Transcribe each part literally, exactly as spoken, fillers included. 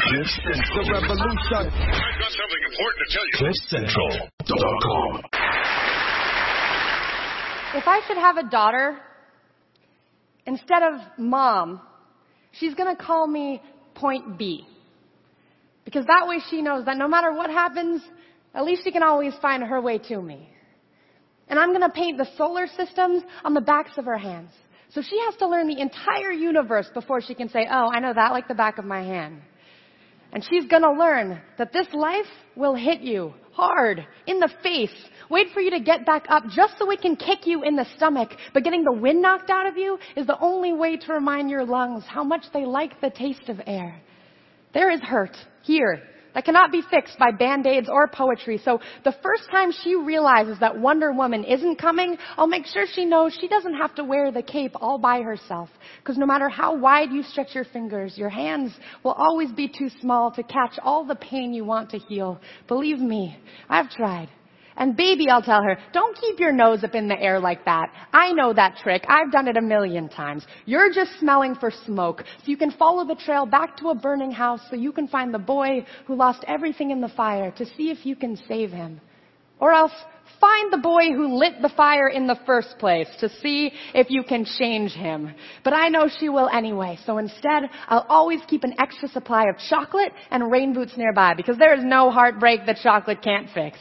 Cliff Central. The revolution. I've got something important to tell you. Cliff Central dot com. If I should have a daughter, instead of mom, she's going to call me Point B. Because that way she knows that no matter what happens, at least she can always find her way to me. And I'm going to paint the solar systems on the backs of her hands. So she has to learn the entire universe before she can say, oh, I know that like the back of my hand. And she's going to learn that this life will hit you hard in the face. Wait for you to get back up just so it can kick you in the stomach. But getting the wind knocked out of you is the only way to remind your lungs how much they like the taste of air. There is hurt here that cannot be fixed by Band-Aids or poetry. So the first time she realizes that Wonder Woman isn't coming, I'll make sure she knows she doesn't have to wear the cape all by herself. Because no matter how wide you stretch your fingers, your hands will always be too small to catch all the pain you want to heal. Believe me, I've tried. And baby, I'll tell her, don't keep your nose up in the air like that. I know that trick. I've done it a million times. You're just smelling for smoke. So you can follow the trail back to a burning house so you can find the boy who lost everything in the fire to see if you can save him. Or else find the boy who lit the fire in the first place to see if you can change him. But I know she will anyway. So instead, I'll always keep an extra supply of chocolate and rain boots nearby because there is no heartbreak that chocolate can't fix.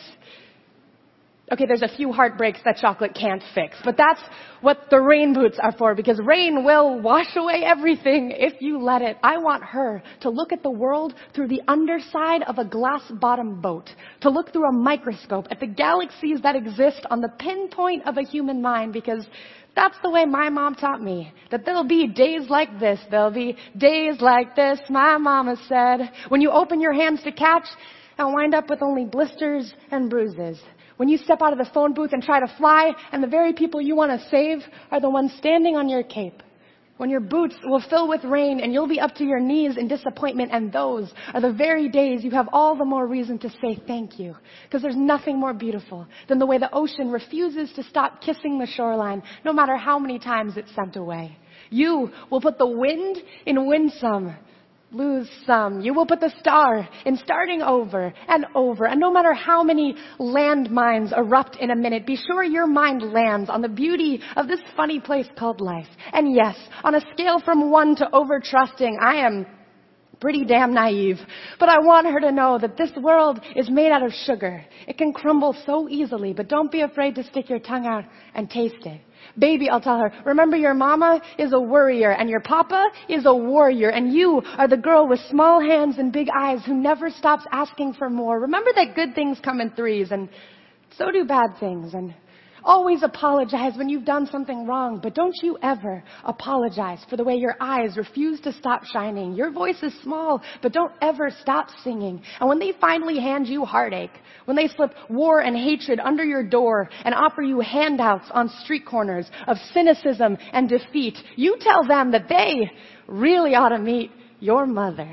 Okay, there's a few heartbreaks that chocolate can't fix, but that's what the rain boots are for, because rain will wash away everything if you let it. I want her to look at the world through the underside of a glass-bottom boat, to look through a microscope at the galaxies that exist on the pinpoint of a human mind, because that's the way my mom taught me, that there'll be days like this, there'll be days like this, my mama said, when you open your hands to catch and wind up with only blisters and bruises. When you step out of the phone booth and try to fly, and the very people you want to save are the ones standing on your cape. When your boots will fill with rain and you'll be up to your knees in disappointment, and those are the very days you have all the more reason to say thank you. Because there's nothing more beautiful than the way the ocean refuses to stop kissing the shoreline, no matter how many times it's sent away. You will put the wind in winsome. Lose some. You will put the star in starting over and over. And no matter how many landmines erupt in a minute, be sure your mind lands on the beauty of this funny place called life. And yes, on a scale from one to over-trusting, I am pretty damn naive. But I want her to know that this world is made out of sugar. It can crumble so easily, but don't be afraid to stick your tongue out and taste it. Baby, I'll tell her, remember your mama is a worrier and your papa is a warrior, and you are the girl with small hands and big eyes who never stops asking for more. Remember that good things come in threes, and so do bad things. And always apologize when you've done something wrong, but don't you ever apologize for the way your eyes refuse to stop shining. Your voice is small, but don't ever stop singing. And when they finally hand you heartache, when they slip war and hatred under your door and offer you handouts on street corners of cynicism and defeat, you tell them that they really ought to meet your mother.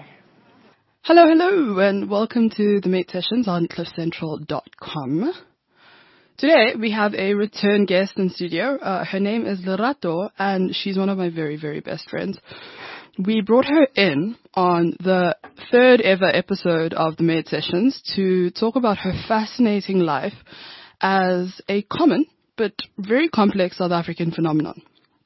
Hello, hello, and welcome to the Mate Sessions on cliff central dot com. Today, we have a return guest in studio. Uh, her name is Lerato, and she's one of my very, very best friends. We brought her in on the third ever episode of the Made Sessions to talk about her fascinating life as a common but very complex South African phenomenon.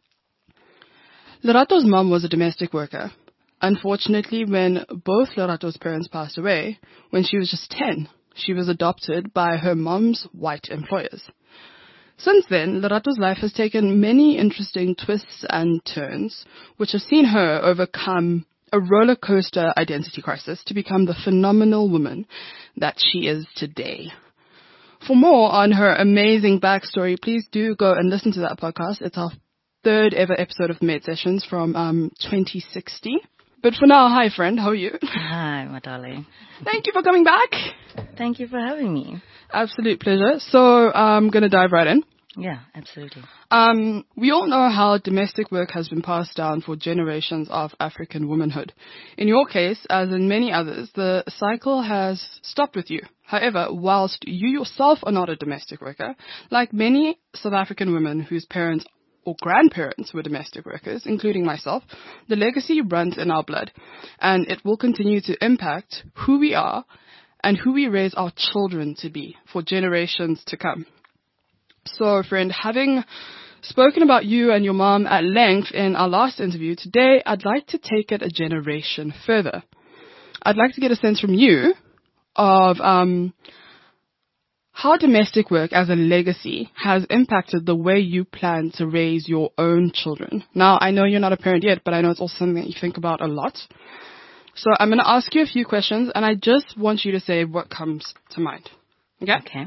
Lerato's mom was a domestic worker. Unfortunately, when both Lerato's parents passed away, when she was just ten, she was adopted by her mom's white employers. Since then, Lerato's life has taken many interesting twists and turns, which have seen her overcome a roller coaster identity crisis to become the phenomenal woman that she is today. For more on her amazing backstory, please do go and listen to that podcast. It's our third ever episode of Made Sessions from um, twenty sixteen. But for now, hi friend, how are you? Hi, my darling. Thank you for coming back. Thank you for having me. Absolute pleasure. So I'm going to dive right in. Yeah, absolutely. Um, we all know how domestic work has been passed down for generations of African womanhood. In your case, as in many others, the cycle has stopped with you. However, whilst you yourself are not a domestic worker, like many South African women whose parents or grandparents were domestic workers, including myself, the legacy runs in our blood, and it will continue to impact who we are and who we raise our children to be for generations to come. So, friend, having spoken about you and your mom at length in our last interview, today I'd like to take it a generation further. I'd like to get a sense from you of um, how domestic work as a legacy has impacted the way you plan to raise your own children. Now, I know you're not a parent yet, but I know it's also something that you think about a lot. So I'm going to ask you a few questions, and I just want you to say what comes to mind. Okay? Okay.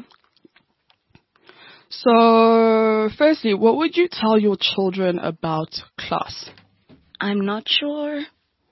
So, firstly, what would you tell your children about class? I'm not sure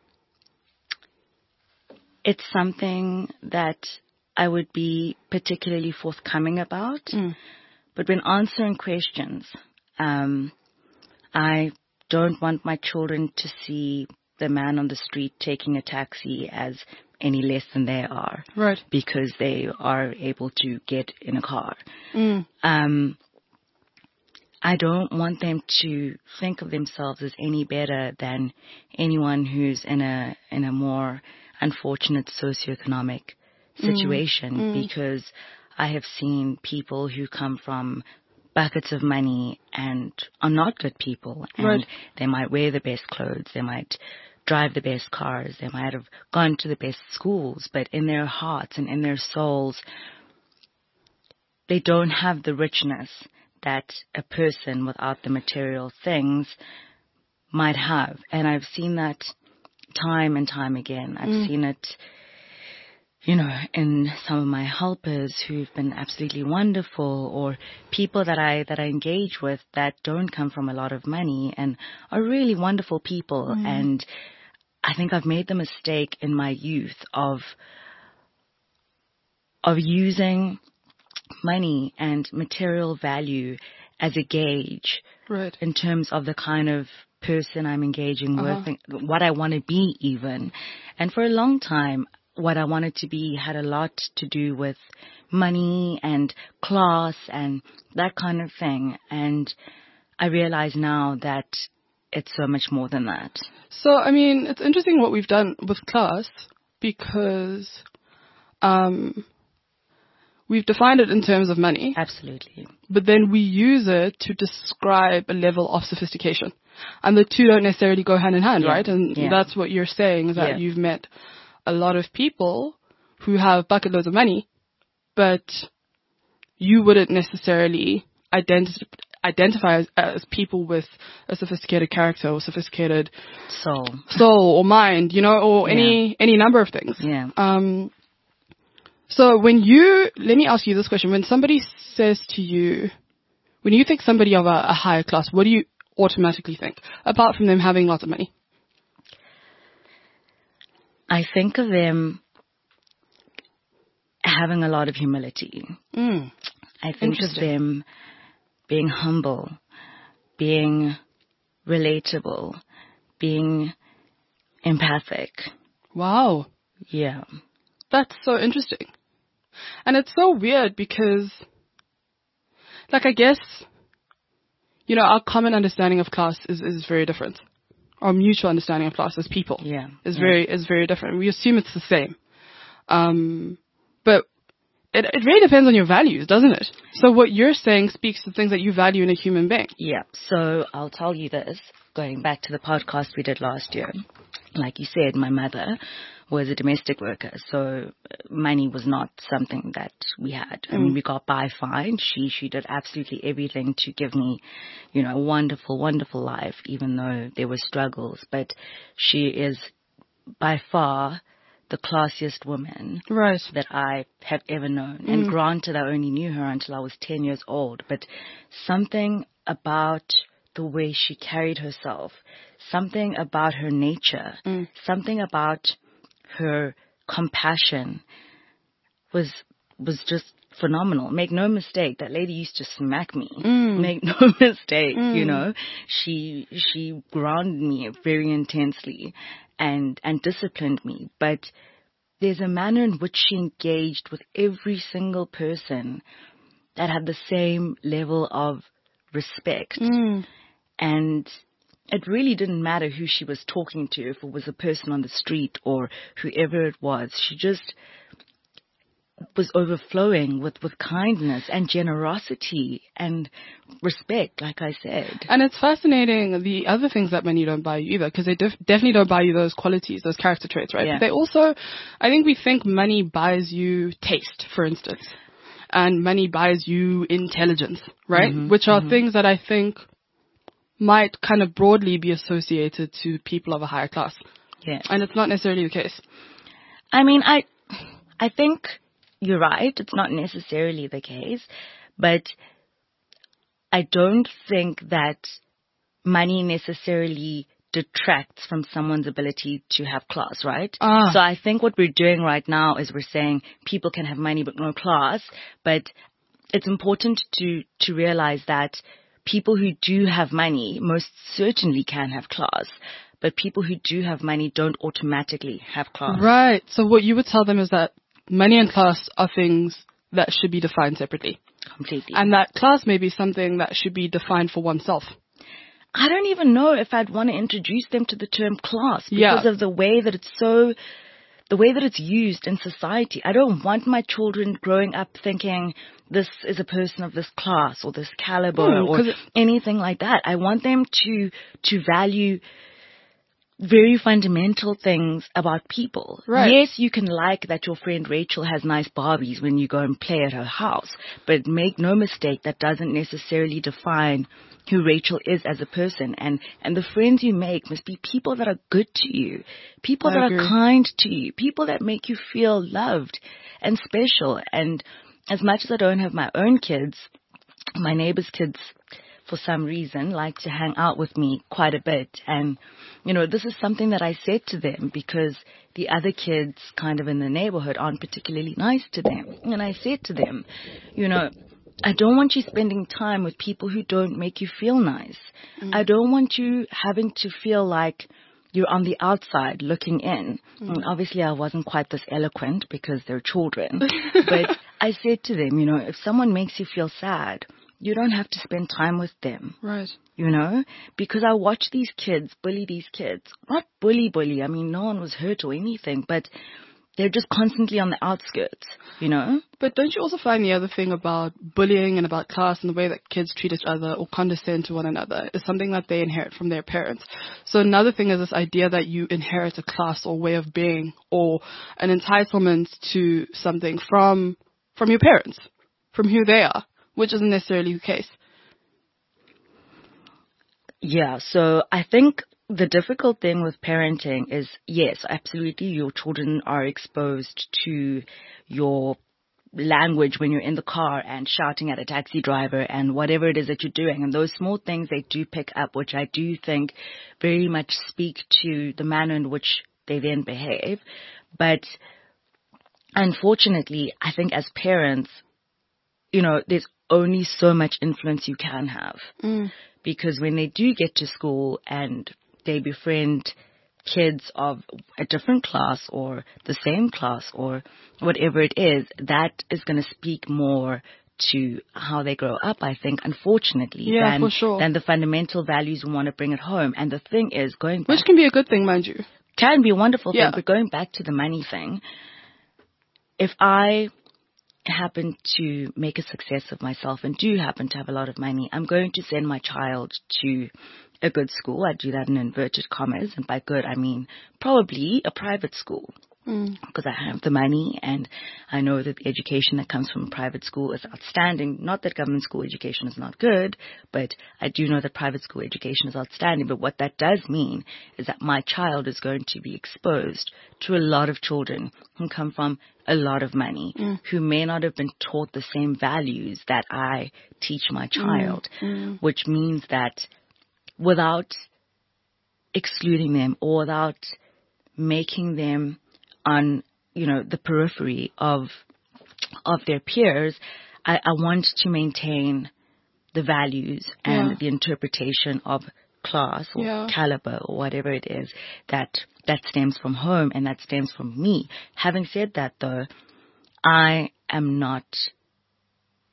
it's something that I would be particularly forthcoming about. Mm. But when answering questions, um, I don't want my children to see the man on the street taking a taxi as any less than they are. Right. Because they are able to get in a car. Mm. Um, I don't want them to think of themselves as any better than anyone who's in a in a more unfortunate socioeconomic situation, Mm. Mm. because I have seen people who come from buckets of money and are not good people, and Right. they might wear the best clothes, they might drive the best cars, they might have gone to the best schools, but in their hearts and in their souls, they don't have the richness that a person without the material things might have. And I've seen that time and time again. I've Mm. seen it, you know, in some of my helpers who've been absolutely wonderful, or people that I that I engage with that don't come from a lot of money and are really wonderful people. Mm. And I think I've made the mistake in my youth of of using money and material value as a gauge Right. in terms of the kind of person I'm engaging Uh-huh. with, and what I want to be even. And for a long time, what I wanted to be had a lot to do with money and class and that kind of thing. And I realize now that it's so much more than that. So, I mean, it's interesting what we've done with class, because um, we've defined it in terms of money, Absolutely. but then we use it to describe a level of sophistication. And the two don't necessarily go hand in hand, Yeah. right? And Yeah. that's what you're saying, is that Yeah. you've met a lot of people who have bucket loads of money, but you wouldn't necessarily identi- identify as, as people with a sophisticated character or sophisticated So, soul or mind, you know, or any any number of things. yeah. Um, so when you, let me ask you this question. When somebody says to you, when you think somebody of a, a higher class, what do you automatically think, apart from them having lots of money? I think of them having a lot of humility. Mm. I think of Interesting. them being humble, being relatable, being empathic. Wow. Yeah. That's so interesting. And it's so weird because, like, I guess, you know, our common understanding of class is, is very different. Our mutual understanding of class as people Yeah. is yeah. very is very different. We assume it's the same. Um, but it, it really depends on your values, doesn't it? So what you're saying speaks to things that you value in a human being. Yeah. So I'll tell you this, going back to the podcast we did last year. Like you said, my mother was a domestic worker, so money was not something that we had. I mean, we got by fine. She she did absolutely everything to give me, you know, a wonderful, wonderful life, even though there were struggles. But she is by far the classiest woman Right. that I have ever known. And granted, I only knew her until I was ten years old, but something about the way she carried herself, something about her nature, Mm. something about her compassion was was just phenomenal. Make no mistake, that lady used to smack me. Mm. Make no mistake, Mm. you know. She she grounded me very intensely and and disciplined me. But there's a manner in which she engaged with every single person that had the same level of respect. Mm. And it really didn't matter who she was talking to, if it was a person on the street or whoever it was. She just was overflowing with, with kindness and generosity and respect, like I said. And it's fascinating the other things that money don't buy you either, because they def- definitely don't buy you those qualities, those character traits, right? Yeah. But they also, I think we think money buys you taste, for instance, and money buys you intelligence, right? Mm-hmm, Which are mm-hmm. things that I think might kind of broadly be associated to people of a higher class. Yeah. And it's not necessarily the case. I mean, I, I think you're right. It's not necessarily the case, but I don't think that money necessarily detracts from someone's ability to have class, right? Ah. So I think what we're doing right now is we're saying people can have money but no class, but it's important to, to realize that people who do have money most certainly can have class, but people who do have money don't automatically have class. Right. So what you would tell them is that money and class are things that should be defined separately. Completely. And that class may be something that should be defined for oneself. I don't even know if I'd want to introduce them to the term class because Yeah. of the way that it's so, the way that it's used in society. I don't want my children growing up thinking this is a person of this class or this caliber Mm, or 'cause it- anything like that. I want them to, to value very fundamental things about people. Right. Yes, you can like that your friend Rachel has nice Barbies when you go and play at her house, but make no mistake, that doesn't necessarily define who Rachel is as a person. And, and the friends you make must be people that are good to you, people I that agree. are kind to you, people that make you feel loved and special. And as much as I don't have my own kids, my neighbor's kids, for some reason, like to hang out with me quite a bit. And, you know, this is something that I said to them because the other kids kind of in the neighborhood aren't particularly nice to them. And I said to them, you know, I don't want you spending time with people who don't make you feel nice. Mm. I don't want you having to feel like you're on the outside looking in. Mm. And obviously, I wasn't quite this eloquent because they're children. But I said to them, you know, if someone makes you feel sad, you don't have to spend time with them. Right. You know, because I watch these kids bully these kids. Not bully, bully. I mean, no one was hurt or anything, but they're just constantly on the outskirts, you know? But don't you also find the other thing about bullying and about class and the way that kids treat each other or condescend to one another is something that they inherit from their parents. So another thing is this idea that you inherit a class or way of being or an entitlement to something from from your parents, from who they are, which isn't necessarily the case. Yeah, so I think the difficult thing with parenting is, yes, absolutely, your children are exposed to your language when you're in the car and shouting at a taxi driver and whatever it is that you're doing. And those small things they do pick up, which I do think very much speak to the manner in which they then behave. But unfortunately, I think as parents, you know, there's only so much influence you can have. Mm. Because when they do get to school and they befriend kids of a different class or the same class or whatever it is, that is going to speak more to how they grow up, I think, unfortunately, yeah, than, for sure. than the fundamental values we want to bring at home. And the thing is, going back... Which can be a good thing, mind you. Can be a wonderful yeah. thing, but going back to the money thing, if I happen to make a success of myself and do happen to have a lot of money, I'm going to send my child to a good school. I do that in inverted commas, and by good I mean probably a private school, because mm. I have the money and I know that the education that comes from a private school is outstanding. Not that government school education is not good, but I do know that private school education is outstanding. But what that does mean is that my child is going to be exposed to a lot of children who come from a lot of money, mm. who may not have been taught the same values that I teach my child, mm. Mm. which means that without excluding them or without making them on, you know, the periphery of of their peers, I, I want to maintain the values and yeah. the interpretation of class or yeah. caliber or whatever it is that that stems from home and that stems from me. Having said that, though, I am not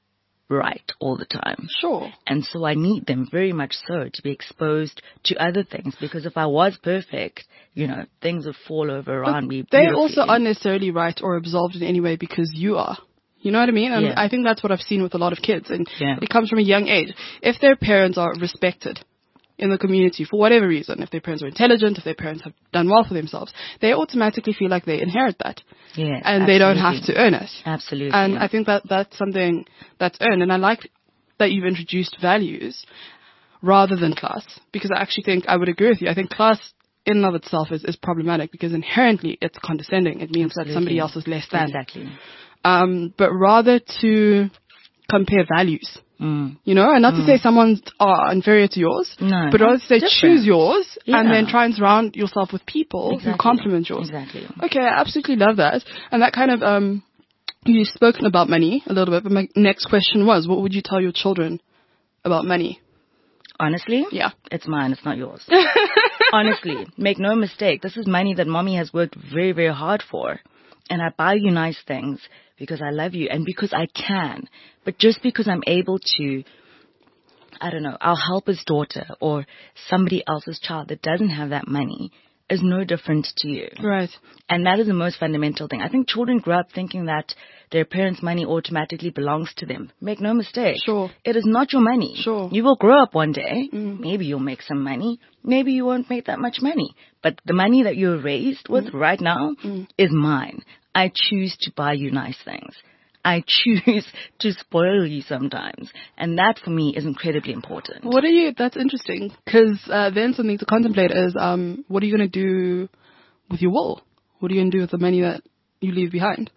right all the time. Sure. And so I need them very much so to be exposed to other things, because if I was perfect, you know, things would fall over around me. They also aren't necessarily right or absolved in any way because you are. You know what I mean? And Yeah. I think that's what I've seen with a lot of kids. And Yeah. it comes from a young age. If their parents are respected in the community for whatever reason, if their parents are intelligent, if their parents have done well for themselves, they automatically feel like they inherit that. Yeah, And they don't have absolutely. to earn it. Absolutely. And I think that that's something that's earned. And I like that you've introduced values rather than class, because I actually think I would agree with you. I think class in and of itself is, is problematic because inherently it's condescending. It means that somebody Absolutely. else is less than. Exactly. Um, but rather to compare values. Mm. You know, and not to say someone's are inferior to yours, No, but rather to say different. choose yours and Yeah. then try and surround yourself with people who Exactly. complement yours. Exactly. Okay, I absolutely love that. And that kind of, um, you've spoken about money a little bit, but my next question was, what would you tell your children about money? Honestly? Yeah. It's mine, it's not yours. Honestly, make no mistake, this is money that mommy has worked very, very hard for. And I buy you nice things because I love you and because I can. But just because I'm able to, I don't know, I'll help his daughter or somebody else's child that doesn't have that money is no different to you. Right. And that is the most fundamental thing. I think children grow up thinking that their parents' money automatically belongs to them. Make no mistake. Sure. It is not your money. Sure. You will grow up one day. Mm. Maybe you'll make some money. Maybe you won't make that much money. But the money that you're raised with Mm. right now Mm. is mine. I choose to buy you nice things. I choose to spoil you sometimes. And that for me is incredibly important. What are you, that's interesting, because uh, then something to contemplate is, um, what are you going to do with your will? What are you going to do with the money that you leave behind?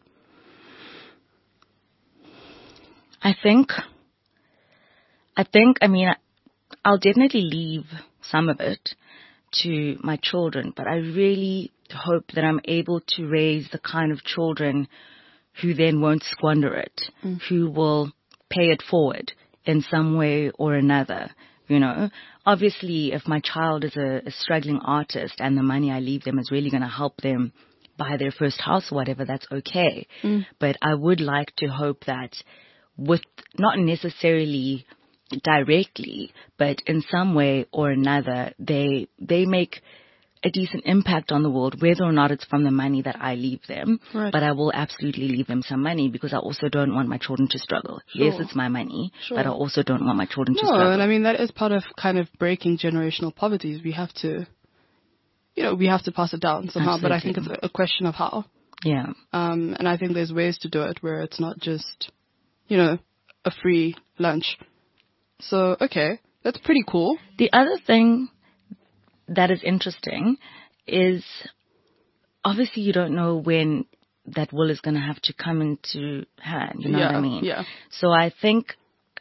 I think, I think, I mean, I'll definitely leave some of it to my children, but I really hope that I'm able to raise the kind of children who then won't squander it, Mm. who will pay it forward in some way or another. You know, obviously, if my child is a, a struggling artist and the money I leave them is really going to help them buy their first house or whatever, that's okay. Mm. But I would like to hope that with not necessarily directly, but in some way or another, they they make a decent impact on the world, whether or not it's from the money that I leave them. Right. But I will absolutely leave them some money because I also don't want my children to struggle. Yes, Sure. it's my money, Sure. but I also don't want my children to No, struggle. and I mean, that is part of kind of breaking generational poverty. Is we have to, you know, we have to pass it down somehow, but I think it's Absolutely. a, a question of how. Yeah. Um, and I think there's ways to do it where it's not just, you know, a free lunch. So, okay, that's pretty cool. The other thing that is interesting is obviously you don't know when that will is going to have to come into hand. You know yeah, what I mean? Yeah. So I think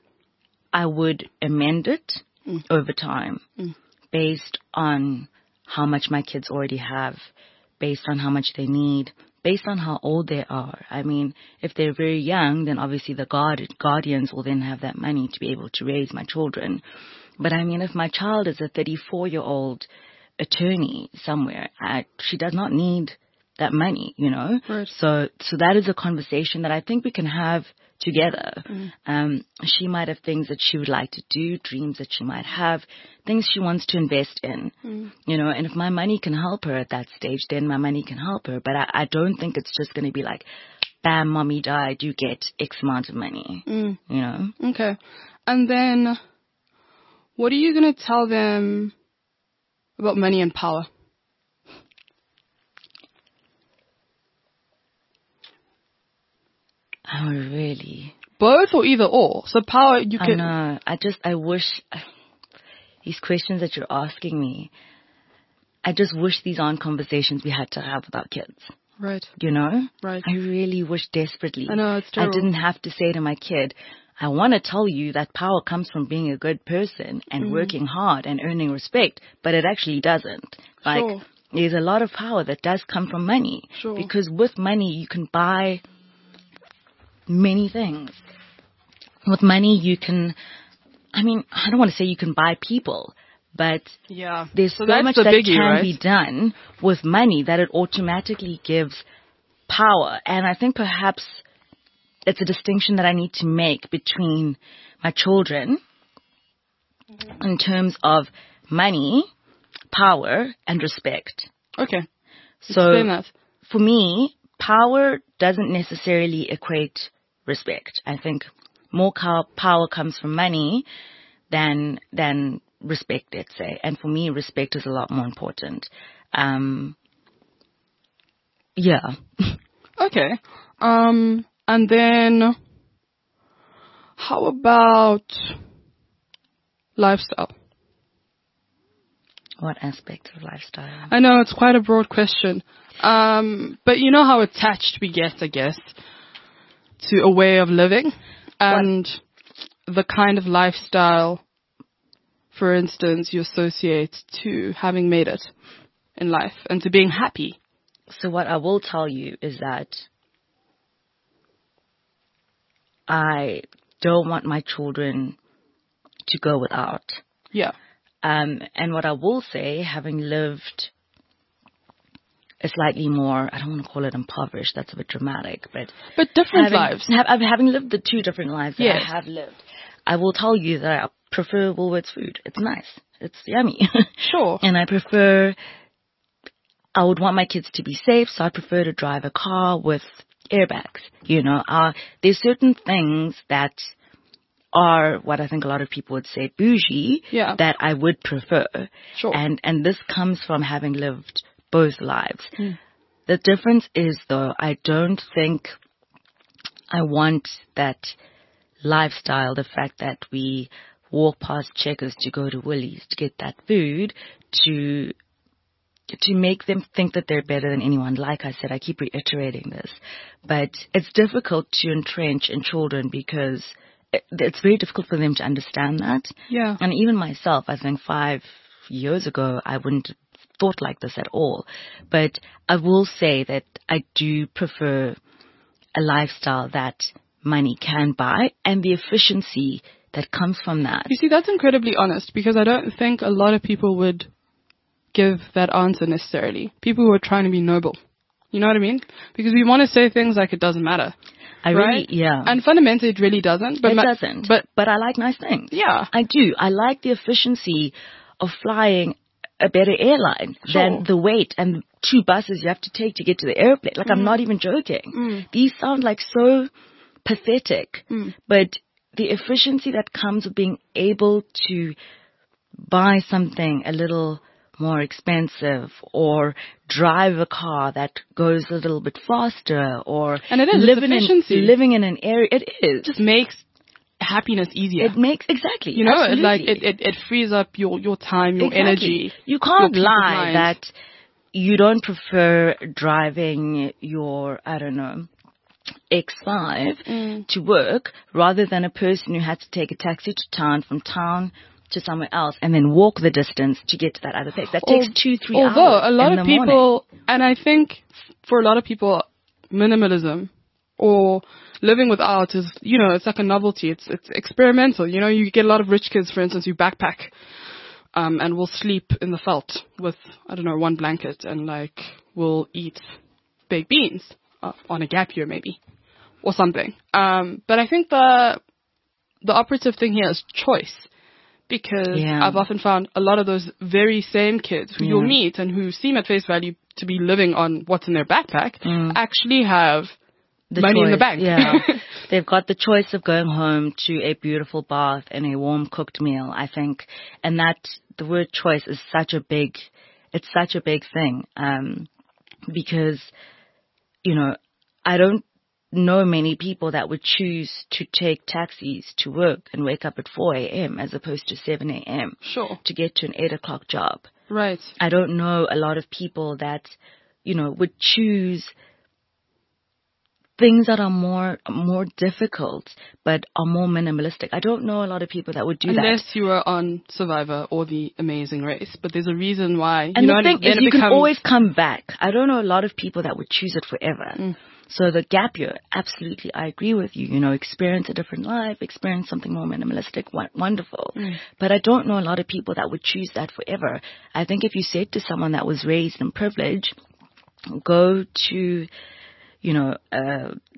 I would amend it Mm. over time Mm. based on how much my kids already have, based on how much they need, based on how old they are. I mean, if they're very young, then obviously the guard, guardians will then have that money to be able to raise my children. But I mean, if my child is a thirty-four-year-old attorney somewhere, I, she does not need that money, you know? Right. So, so that is a conversation that I think we can have together. Mm. Um, she might have things that she would like to do, dreams that she might have, things she wants to invest in, Mm. you know, and if my money can help her at that stage, then my money can help her. But I, I don't think it's just going to be like, bam, mommy died, you get X amount of money, Mm. you know? Okay. And then, what are you going to tell them about money and power? Oh, really? Both or either or? So power, you I can... know. I just, I wish, these questions that you're asking me, I just wish these aren't conversations we had to have with our kids. Right. You know? Right. I really wish desperately. I know, it's I terrible. didn't have to say to my kid, I want to tell you that power comes from being a good person and Mm. working hard and earning respect, but it actually doesn't. Like, Sure. there's a lot of power that does come from money. Sure. Because with money, you can buy many things. With money, you can, I mean, I don't want to say you can buy people, but Yeah. there's So so, that's much the that biggie, can right? be done with money that it automatically gives power. And I think perhaps it's a distinction that I need to make between my children mm-hmm. in terms of money, power, and respect. Okay. So explain that. For me, power doesn't necessarily equate respect. I think more power comes from money than than respect, let's say. And for me, respect is a lot more important. Um, yeah. Okay. Um, and then how about lifestyle? What aspect of lifestyle? I know it's quite a broad question. Um, but you know how attached we get, I guess, to a way of living and what? The kind of lifestyle, for instance, you associate to having made it in life and to being happy. So what I will tell you is that I don't want my children to go without. Yeah. Um, and what I will say, having lived a slightly more, I don't want to call it impoverished, that's a bit dramatic, but... But different having, lives. Have, having lived the two different lives that yes. I have lived, I will tell you that I prefer Woolworths food. It's nice. It's yummy. Sure. And I prefer... I would want my kids to be safe, so I prefer to drive a car with airbags. You know, uh, there's certain things that are what I think a lot of people would say bougie yeah. that I would prefer. Sure. And and this comes from having lived both lives. Mm. The difference is, though, I don't think I want that lifestyle, the fact that we walk past Checkers to go to Woolies to get that food, to to make them think that they're better than anyone. Like I said, I keep reiterating this. But it's difficult to entrench in children because it's very difficult for them to understand that. Yeah. And even myself, I think five years ago, I wouldn't have thought like this at all. But I will say that I do prefer a lifestyle that money can buy and the efficiency that comes from that. You see, that's incredibly honest because I don't think a lot of people would give that answer necessarily. People who are trying to be noble. You know what I mean? Because we want to say things like it doesn't matter. I right? really, yeah. And fundamentally it really doesn't. But it ma- doesn't. But, but I like nice things. Yeah. I do. I like the efficiency of flying a better airline sure. than the wait and two buses you have to take to get to the airplane. Like, mm. I'm not even joking. Mm. These sound like so pathetic. Mm. But the efficiency that comes with being able to buy something a little more expensive or drive a car that goes a little bit faster or and it is, living, efficiency. in, living in an area, it is. It just makes happiness easier. It makes, exactly. You know, absolutely. it, like it, it, it frees up your, your time, your exactly. energy. You can't your lie that you don't prefer driving your, I don't know, X five mm. to work rather than a person who had to take a taxi to town, from town to somewhere else and then walk the distance to get to that other place. That takes Al- two, three although hours. Although a lot in of the people, morning. and I think for a lot of people, minimalism or living without is, you know, it's like a novelty. It's it's experimental. You know, you get a lot of rich kids, for instance, who backpack um, and will sleep in the veld with, I don't know, one blanket and like will eat baked beans uh, on a gap year maybe or something. Um, but I think the the operative thing here is choice. Because yeah. I've often found a lot of those very same kids who yeah. you'll meet and who seem at face value to be living on what's in their backpack mm. actually have the money choice. in the bank. Yeah. They've got the choice of going home to a beautiful bath and a warm cooked meal, I think. And that, the word choice is such a big, it's such a big thing. Um, because, you know, I don't know many people that would choose to take taxis to work and wake up at four a.m. as opposed to seven a.m. Sure. to get to an eight o'clock job. Right. I don't know a lot of people that, you know, would choose things that are more more difficult but are more minimalistic. I don't know a lot of people that would do Unless that. Unless you were on Survivor or The Amazing Race. But there's a reason why. And you the know, thing then is, it you becomes... can always come back. I don't know a lot of people that would choose it forever. Mm. So the gap year, absolutely, I agree with you. You know, experience a different life, experience something more minimalistic, wonderful. Mm. But I don't know a lot of people that would choose that forever. I think if you said to someone that was raised in privilege, go to, you know, uh,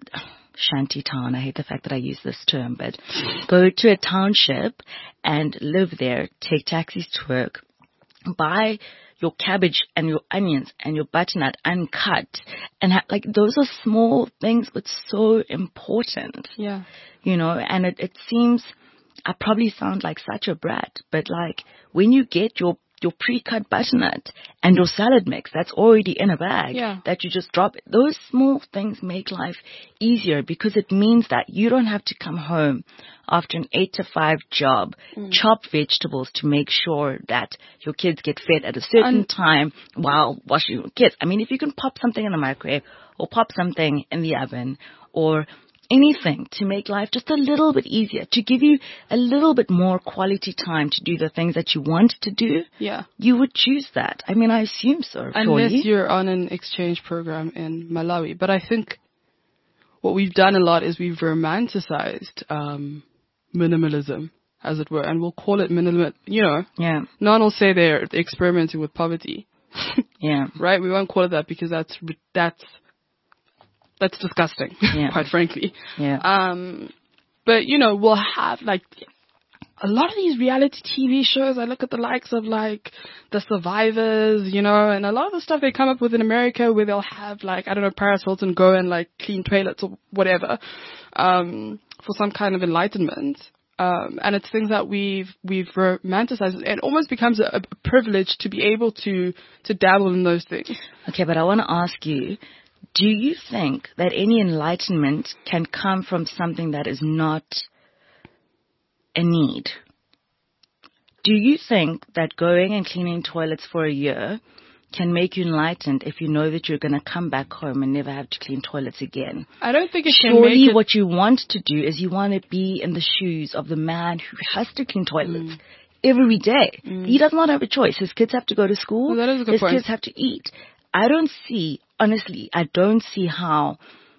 shanty town. I hate the fact that I use this term, but go to a township and live there, take taxis to work, buy your cabbage and your onions and your butternut uncut, and ha- like those are small things but so important. Yeah. You know, and it, it seems, I probably sound like such a brat, but like when you get your your pre-cut butternut and your salad mix that's already in a bag Yeah. that you just drop, those small things make life easier, because it means that you don't have to come home after an eight to five job, mm. chop vegetables to make sure that your kids get fed at a certain Un- time while washing your kids. I mean, if you can pop something in the microwave or pop something in the oven or anything to make life just a little bit easier, to give you a little bit more quality time to do the things that you want to do, yeah, you would choose that. I mean, I assume so. Unless surely. you're on an exchange program in Malawi. But I think what we've done a lot is we've romanticized um, minimalism, as it were, and we'll call it minimal. You know, yeah. No one will say they're experimenting with poverty. Yeah. Right? We won't call it that because that's that's. That's disgusting, yeah. quite frankly. Yeah. Um, but, you know, we'll have, like, a lot of these reality T V shows. I look at the likes of, like, The Survivors, you know, and a lot of the stuff they come up with in America where they'll have, like, I don't know, Paris Hilton go and, like, clean toilets or whatever um, for some kind of enlightenment. Um, and it's things that we've we've romanticized. It almost becomes a, a privilege to be able to, to dabble in those things. Okay, but I want to ask you, do you think that any enlightenment can come from something that is not a need? Do you think that going and cleaning toilets for a year can make you enlightened if you know that you're going to come back home and never have to clean toilets again? I don't think it can Surely make it... what you want to do is you want to be in the shoes of the man who has to clean toilets. Mm. Every day. Mm. He does not have a choice. His kids have to go to school. Well, that is a good His point. kids have to eat. I don't see, honestly, I don't see how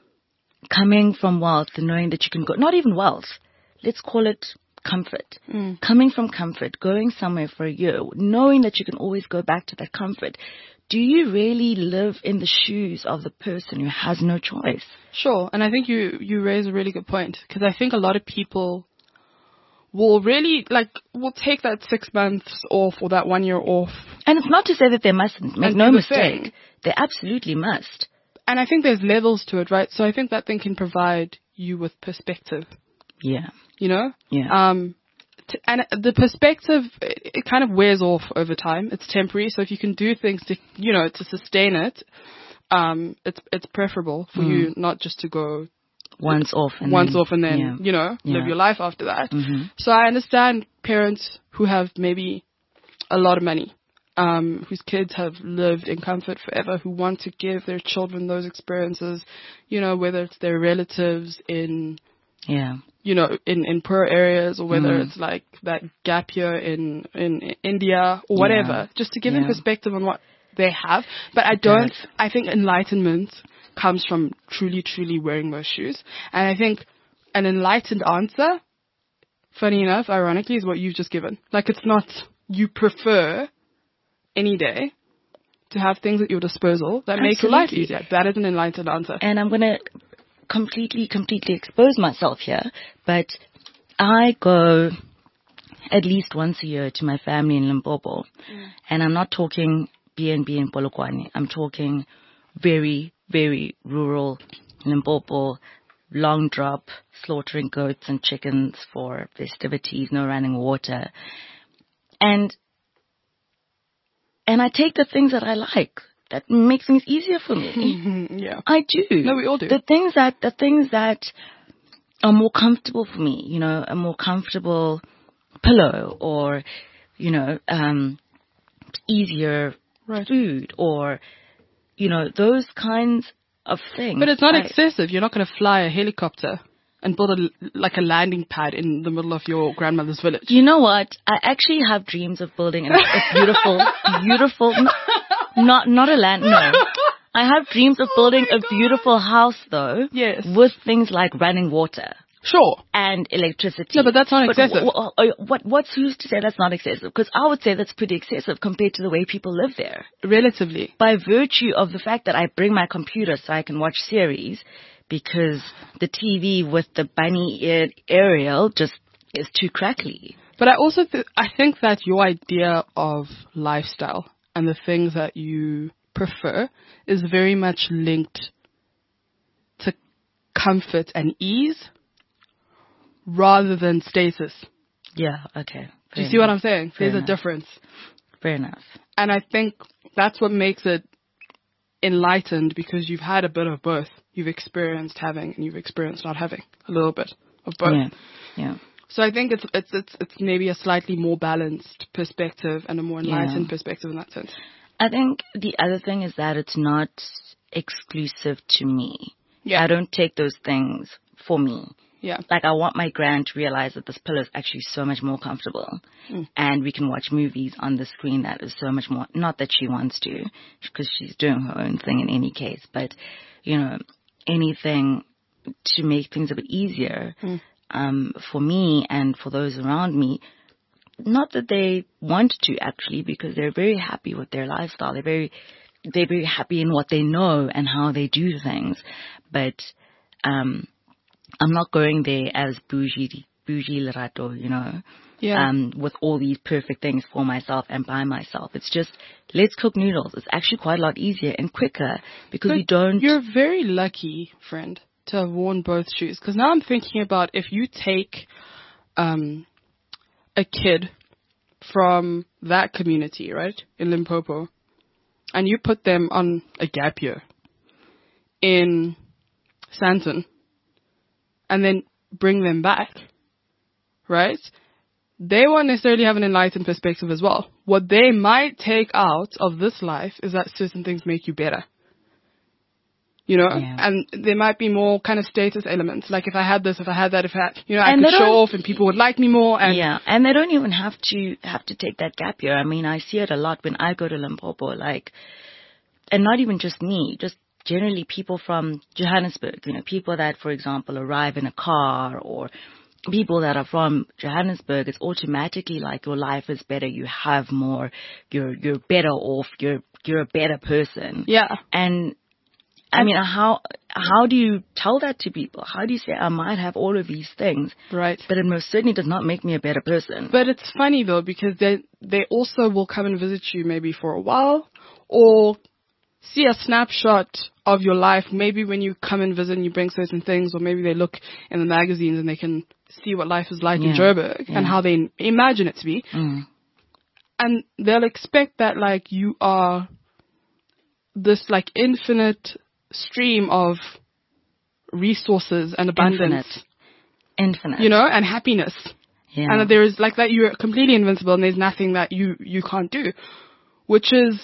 coming from wealth and knowing that you can go, not even wealth, let's call it comfort. Mm. Coming from comfort, going somewhere for a year, knowing that you can always go back to that comfort. Do you really live in the shoes of the person who has no choice? Sure. And I think you, you raise a really good point, because I think a lot of people will really, like, will take that six months off or that one year off. And it's not to say that they mustn't. Make no mistake. Thing. They absolutely must. And I think there's levels to it, right? So I think that thing can provide you with perspective. Yeah. You know? Yeah. Um, t- and the perspective, it, it kind of wears off over time. It's temporary. So if you can do things to, you know, to sustain it, um, it's, it's preferable for mm. you not just to go once off and once then, off and then, yeah. you know, yeah. live your life after that. Mm-hmm. So I understand parents who have maybe a lot of money, um, whose kids have lived in comfort forever, who want to give their children those experiences, you know, whether it's their relatives in, yeah, you know, in, in poor areas, or whether mm. it's like that gap year in, in India or whatever, yeah. just to give yeah. them perspective on what they have. But I don't, yes. I think enlightenment comes from truly, truly wearing those shoes. And I think an enlightened answer, funny enough, ironically, is what you've just given. Like, it's not, you prefer any day to have things at your disposal that Absolutely. make your life easier. That is an enlightened answer. And I'm going to completely, completely expose myself here, but I go at least once a year to my family in Limpopo. Mm. And I'm not talking B and B in Polokwane. I'm talking very, very rural Limpopo, long drop, slaughtering goats and chickens for festivities, no running water. And and I take the things that I like, that make things easier for me. Yeah. I do. No, we all do. The things that the things that are more comfortable for me, you know, a more comfortable pillow, or, you know, um easier right. food, or, you know, those kinds of things. But it's not I, excessive. You're not going to fly a helicopter and build a, like a landing pad in the middle of your grandmother's village. You know what? I actually have dreams of building a, a beautiful, beautiful, not not a land, no. I have dreams of building oh a beautiful house, though. Yes. With things like running water. Sure. And electricity. No, but that's not but excessive. W- w- what, what's who's to say that's not excessive? Because I would say that's pretty excessive compared to the way people live there. Relatively. By virtue of the fact that I bring my computer so I can watch series, because the T V with the bunny-eared Ariel just is too crackly. But I also th- I think that your idea of lifestyle and the things that you prefer is very much linked to comfort and ease rather than status. Yeah, okay. Do you see what I'm saying? Fair There's enough. a difference. Fair enough. And I think that's what makes it enlightened, because you've had a bit of both. You've experienced having and you've experienced not having a little bit of both. Yeah, yeah. So I think it's it's it's it's maybe a slightly more balanced perspective and a more enlightened Yeah. perspective in that sense. I think the other thing is that it's not exclusive to me. Yeah. I don't take those things for me. Yeah. Like, I want my grand to realize that this pillow is actually so much more comfortable. Mm. And we can watch movies on the screen that is so much more, not that she wants to, because she's doing her own thing in any case, but, you know, anything to make things a bit easier Mm. um, for me and for those around me. Not that they want to, actually, because they're very happy with their lifestyle. They're very, they're very happy in what they know and how they do things. But, um, I'm not going there as bougie, bougie Lerato, you know, Yeah. um, with all these perfect things for myself and by myself. It's just, let's cook noodles. It's actually quite a lot easier and quicker because But we don't. You're very lucky, friend, to have worn both shoes. Because now I'm thinking about if you take um, a kid from that community, right, in Limpopo, and you put them on a gap year in Sandton, and then bring them back, right? They won't necessarily have an enlightened perspective as well. What they might take out of this life is that certain things make you better. You know, Yeah. and there might be more kind of status elements. Like if I had this, if I had that, if I had, you know, I And could they show don't- off and people would like me more. And Yeah, and they don't even have to have to take that gap year. I mean, I see it a lot when I go to Limpopo, like, and not even just me, just generally people from Johannesburg, you know, people that, for example, arrive in a car, or people that are from Johannesburg. It's automatically like your life is better, you have more, you're you're better off, you're you're a better person. yeah, And I mean, how how do you tell that to people? How do you say I might have all of these things, right. but it most certainly does not make me a better person? But it's funny though, because they they also will come and visit you maybe for a while, or see a snapshot of your life. Maybe when you come and visit and you bring certain things, or maybe they look in the magazines and they can see what life is like in Yeah. Joburg Yeah. and how they imagine it to be. Mm. And they'll expect that like you are this like infinite stream of resources and abundance, Infinite. Infinite. you know, and happiness. Yeah. And that there is like that you're completely invincible and there's nothing that you, you can't do, which is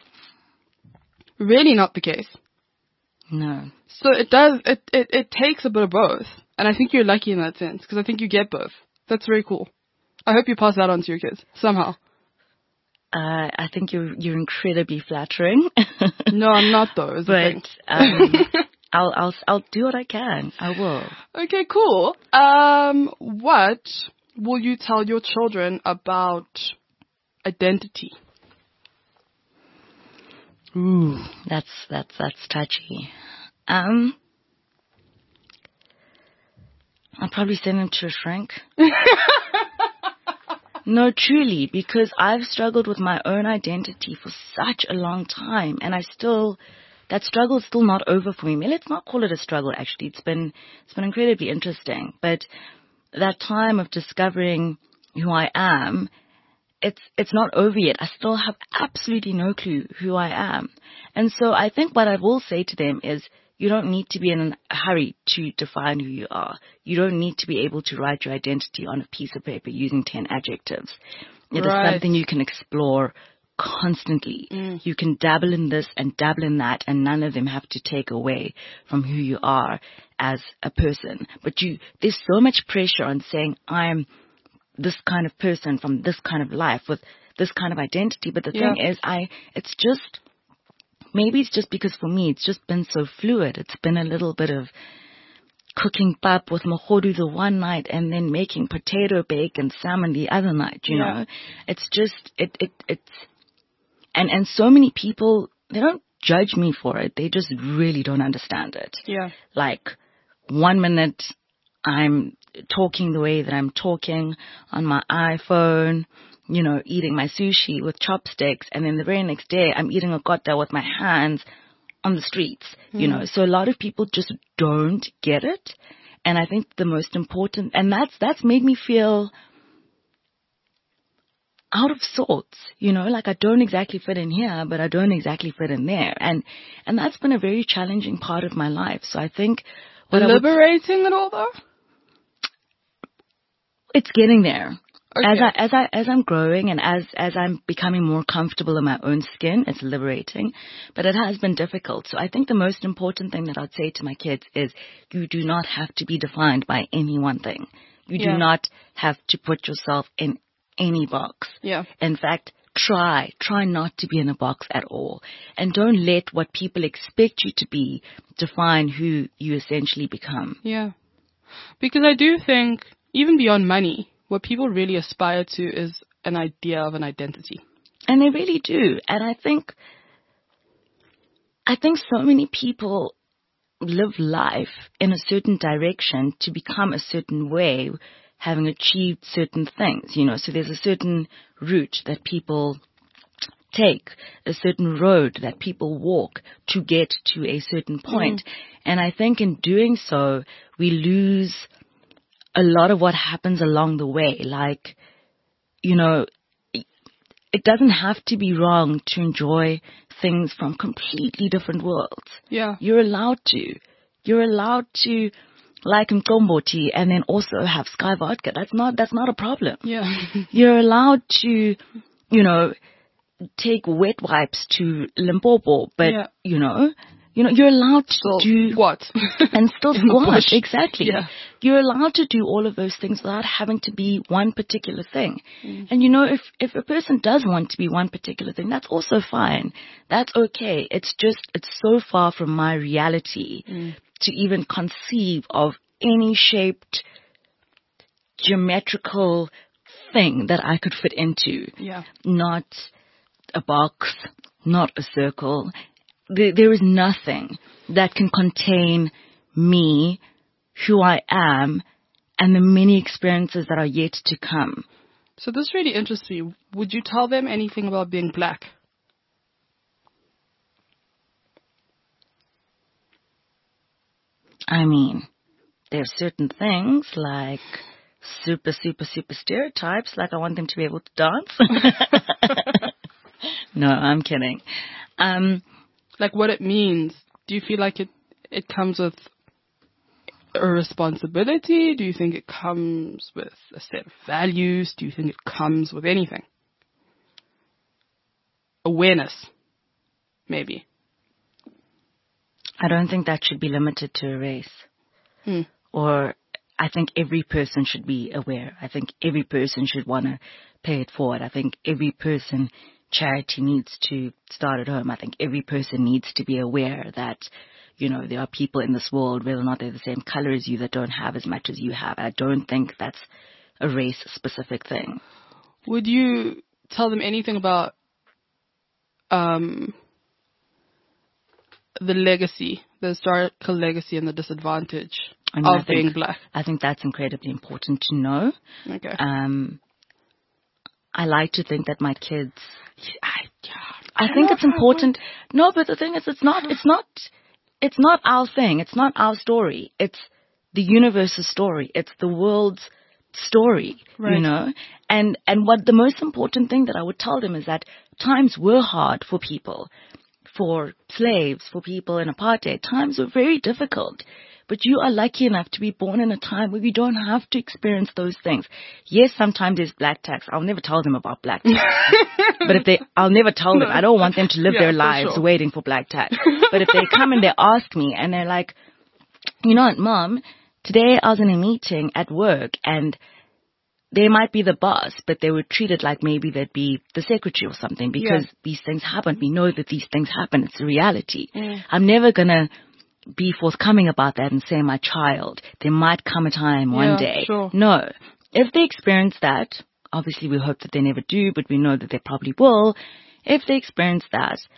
really not the case. No. So it does, it, it, it takes a bit of both. And I think you're lucky in that sense, because I think you get both. That's very cool. I hope you pass that on to your kids, somehow. Uh, I think you're you're incredibly flattering. No, I'm not though, is the thing. But um, I'll I'll I'll do what I can. I will. Okay, cool. Um, what will you tell your children about identity? Ooh, that's that's that's touchy. Um, I'll probably send them to a shrink. No, truly, because I've struggled with my own identity for such a long time, and I still, that struggle is still not over for me. Let's not call it a struggle, actually. It's been, it's been incredibly interesting, but that time of discovering who I am, it's, it's not over yet. I still have absolutely no clue who I am. And so I think what I will say to them is, you don't need to be in a hurry to define who you are. You don't need to be able to write your identity on a piece of paper using ten adjectives. It Right. is something you can explore constantly. Mm. You can dabble in this and dabble in that, and none of them have to take away from who you are as a person. But you, there's so much pressure on saying, I'm this kind of person from this kind of life with this kind of identity. But the Yeah. thing is, I, it's just, maybe it's just because for me, it's just been so fluid. It's been a little bit of cooking pap with mohodu the one night and then making potato bake and salmon the other night, you Yeah. know. It's just, it, it, it's, and, and so many people, they don't judge me for it. They just really don't understand it. Yeah. Like, one minute I'm talking the way that I'm talking on my iPhone, you know, eating my sushi with chopsticks, and then the very next day I'm eating a gotta with my hands on the streets, mm. you know. So a lot of people just don't get it. And I think the most important, and that's, that's made me feel out of sorts, you know, like I don't exactly fit in here, but I don't exactly fit in there. And, and that's been a very challenging part of my life. So I think what liberating and all though? It's getting there. Okay. As I, as I, as I'm growing and as, as I'm becoming more comfortable in my own skin, it's liberating, but it has been difficult. So I think the most important thing that I'd say to my kids is you do not have to be defined by any one thing. You yeah. do not have to put yourself in any box. Yeah. In fact, try, try not to be in a box at all. And don't let what people expect you to be define who you essentially become. Yeah. Because I do think, even beyond money, what people really aspire to is an idea of an identity. And they really do. And I think, I think so many people live life in a certain direction to become a certain way, having achieved certain things, you know. So there's a certain route that people take, a certain road that people walk to get to a certain point. Mm. And I think in doing so, we lose a lot of what happens along the way. Like, you know, it doesn't have to be wrong to enjoy things from completely different worlds. Yeah. You're allowed to. You're allowed to like Mkomboti and then also have Sky Vodka. That's not, that's not a problem. Yeah. You're allowed to, you know, take wet wipes to Limpopo, but, yeah. you know, you know, you're allowed to still do what and still squat. Exactly. Yeah. You're allowed to do all of those things without having to be one particular thing. Mm. And you know, if, if a person does want to be one particular thing, that's also fine. That's okay. It's just, it's so far from my reality mm. to even conceive of any shaped geometrical thing that I could fit into. Yeah. Not a box, not a circle. There, there is nothing that can contain me, who I am, and the many experiences that are yet to come. So this really interests me. Would you tell them anything about being black? I mean, there's certain things like super, super, super stereotypes, like I want them to be able to dance. No, I'm kidding. Um, like what it means. Do you feel like it, it comes with a responsibility? Do you think it comes with a set of values? Do you think it comes with anything? Awareness, maybe. I don't think that should be limited to a race. Hmm. Or I think every person should be aware. I think every person should want to pay it forward. I think every person, charity needs to start at home. I think every person needs to be aware that, you know, there are people in this world, whether or not they're the same color as you, that don't have as much as you have. I don't think that's a race-specific thing. Would you tell them anything about um, the legacy, the historical legacy and the disadvantage I mean, of think, being black? I think that's incredibly important to know. Okay. Um, I like to think that my kids, I, I think it's important. No, but the thing is, it's not, it's not, it's not our thing. It's not our story. It's the universe's story. It's the world's story, right. you know? And, and what the most important thing that I would tell them is that times were hard for people, for slaves, for people in apartheid. Times were very difficult. But you are lucky enough to be born in a time where you don't have to experience those things. Yes, sometimes there's black tax. I'll never tell them about black tax. But if they, I'll never tell them. I don't want them to live yeah, their lives sure. waiting for black tax. But if they come and they ask me and they're like, you know what, Mom, today I was in a meeting at work and they might be the boss, but they were treated like maybe they'd be the secretary or something because yeah. these things happen. We know that these things happen. It's a reality. Mm. I'm never going to be forthcoming about that and say, my child, there might come a time one yeah, day. Sure. No. If they experience that, obviously we hope that they never do, but we know that they probably will. If they experience that,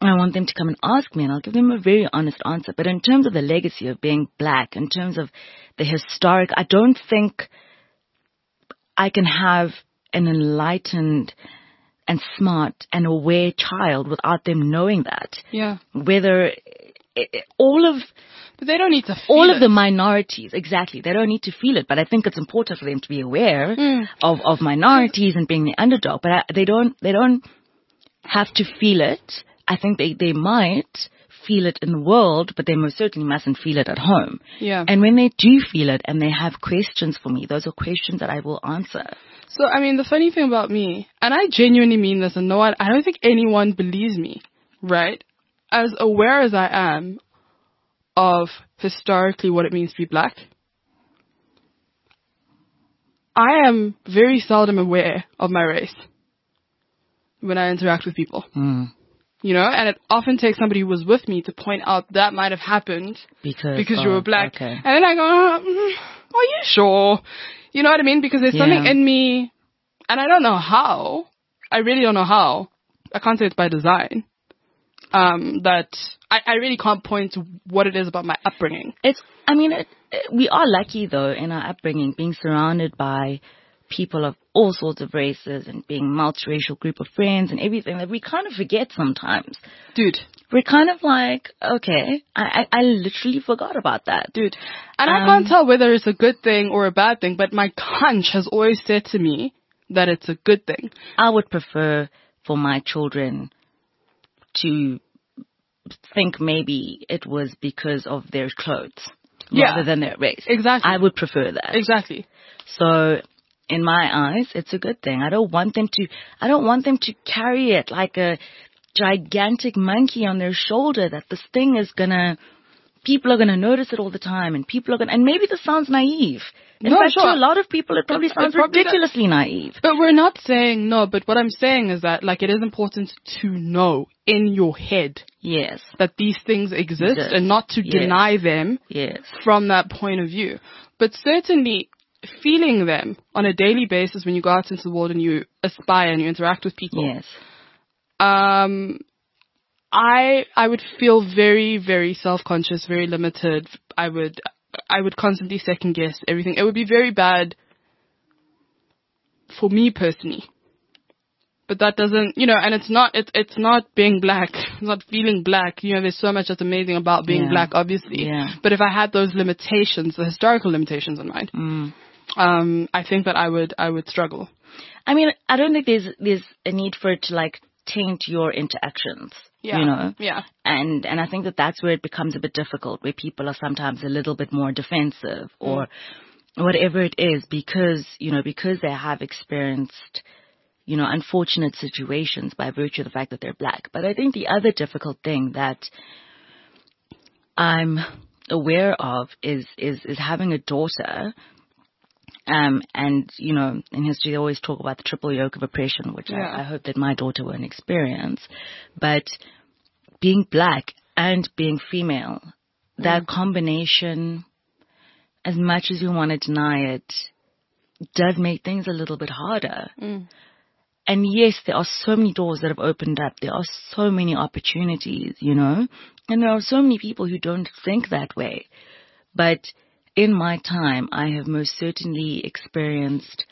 I want them to come and ask me, and I'll give them a very honest answer. But in terms of the legacy of being black, in terms of the historic, I don't think I can have an enlightened and smart and aware child without them knowing that. Yeah. Whether it, all of But they don't need to feel all it. of the minorities, exactly, they don't need to feel it. But I think it's important for them to be aware Mm. of, of minorities and being the underdog. But I, they don't they don't have to feel it. I think they, they might feel it in the world, but they most certainly mustn't feel it at home. Yeah. And when they do feel it and they have questions for me, those are questions that I will answer. So, I mean, the funny thing about me, and I genuinely mean this, and no one, I don't think anyone believes me, right? As aware as I am of historically what it means to be black, I am very seldom aware of my race when I interact with people. Mm. You know, and it often takes somebody who was with me to point out that might have happened Because, because you oh, were black. okay. And then I go, oh, mm, are you sure? You know what I mean? Because there's something Yeah. in me, and I don't know how. I really don't know how. I can't say it's by design. Um, that I, I really can't point to what it is about my upbringing. It's, I mean, it, it, we are lucky though in our upbringing, being surrounded by people of all sorts of races and being multiracial group of friends and everything that we kind of forget sometimes. Dude. We're kind of like, okay, I, I, I literally forgot about that. Dude. And I Um, can't tell whether it's a good thing or a bad thing, but my hunch has always said to me that it's a good thing. I would prefer for my children to think maybe it was because of their clothes Yeah. rather than their race. Exactly. I would prefer that. Exactly. So in my eyes, it's a good thing. I don't want them to, I don't want them to carry it like a gigantic monkey on their shoulder that this thing is gonna, people are gonna notice it all the time and people are gonna, and maybe this sounds naive. In No, fact, sure. to a lot of people, it probably It- it sounds probably does. ridiculously naive. But we're not saying no, but what I'm saying is that, like, it is important to know in your head Yes, that these things exist Exist. and not to Yes. deny them yes. from that point of view. But certainly feeling them on a daily basis when you go out into the world and you aspire and you interact with people. Yes. Um, I I would feel very, very self-conscious, very limited. I would I would constantly second guess everything. It would be very bad for me personally. But that doesn't, you know, and it's not, it's, it's not being black. It's not feeling black. You know, there's so much that's amazing about being Yeah. black, obviously. Yeah. But if I had those limitations, the historical limitations in mind, Mm. um, I think that I would, I would struggle. I mean, I don't think there's there's a need for it to like taint your interactions. Yeah. You know. Yeah. And and I think that that's where it becomes a bit difficult, where people are sometimes a little bit more defensive or whatever it is, because you know because they have experienced you know unfortunate situations by virtue of the fact that they're black. But I think the other difficult thing that I'm aware of is is is having a daughter. Um, and, you know, in history they always talk about the triple yoke of oppression, which Yeah. I, I hope that my daughter won't experience. But being black and being female, that combination, as much as you want to deny it, does make things a little bit harder. Mm. And yes, there are so many doors that have opened up. There are so many opportunities, you know, and there are so many people who don't think that way. But in my time, I have most certainly experienced,